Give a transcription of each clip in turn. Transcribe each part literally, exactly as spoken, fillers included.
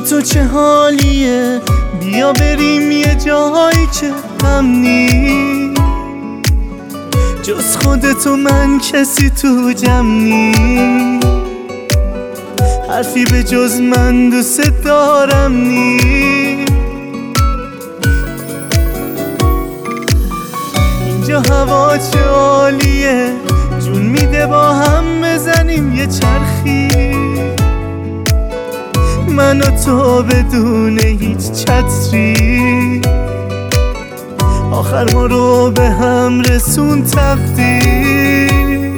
تو چه حالیه؟ بیا بریم یه جایی که امنی، جز خودتو من کسی تو جمع نی، حرفی به جز من دوست دارم نی. اینجا هوا چه عالیه، جون میده با هم بزنیم یه چرخی، من و تو بدون هیچ چتری، آخر ما رو به هم رسون تقدیر.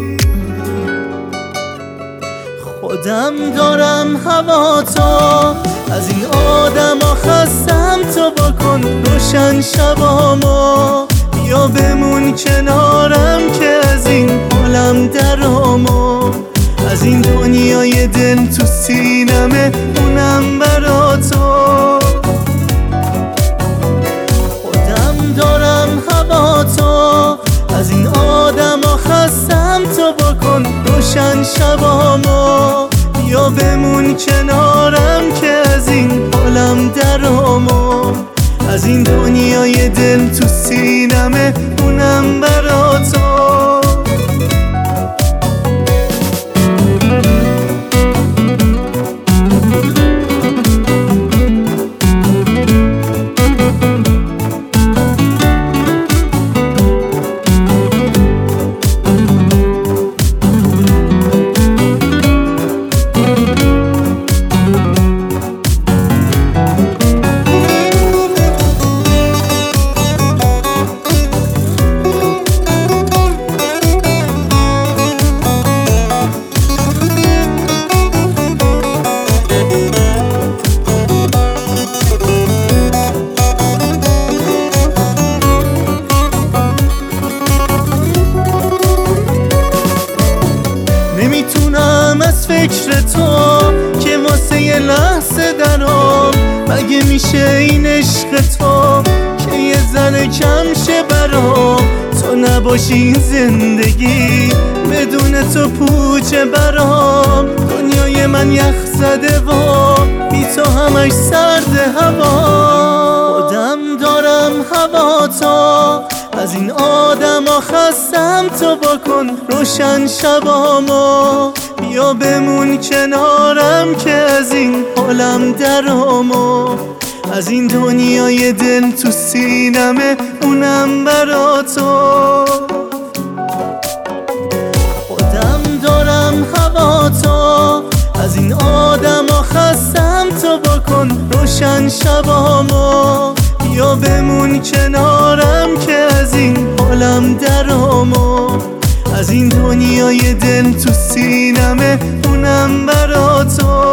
خودم دارم هوا تو، از این آدم ها خستم، تو بکن روشن شبامو، بیا بمون کنارم که از این حالم درامو، از این دنیای دل تو سینمه اونم برا تو. خودم دارم هوا تو، از این آدم ها خستم، تو بکن روشن شبامو، بیا بمون کنارم که از این حالم درامو، از این دنیای دل تو سینمه اونم برا تو. نمیتونم از فکر تو که واسه یه لحظه درام، مگه میشه این عشق تو که یه ذره کم شه برام، تو نباشی این زندگی بدون تو پوچه برام، دنیای من یخ زده و بی تو همش سرد هوا. خودم دارم هوا تو، از این آدم ها خستم، تو بکن روشن شبامو، بیا بمون کنارم که از این حالم درامو، از این دنیای دل تو سینمه اونم برا تو. خودم دارم هوا تو، از این آدم ها خستم، تو بکن روشن شبامو، بیا بمون کنارم که از این حالم درامو، از این دنیای دل تو سینمه اونم برا تو.